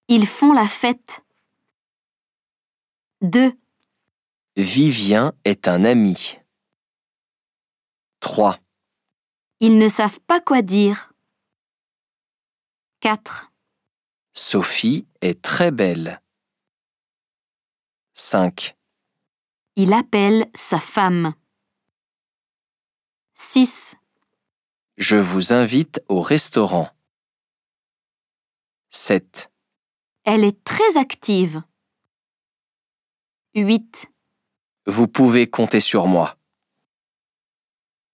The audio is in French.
Ils font la fête. 2. Vivien est un ami. 3. Ils ne savent pas quoi dire. 4. Sophie est très belle. 5. Il appelle sa femme. 6. Je vous invite au restaurant. 7. Elle est très active. 8. Vous pouvez compter sur moi.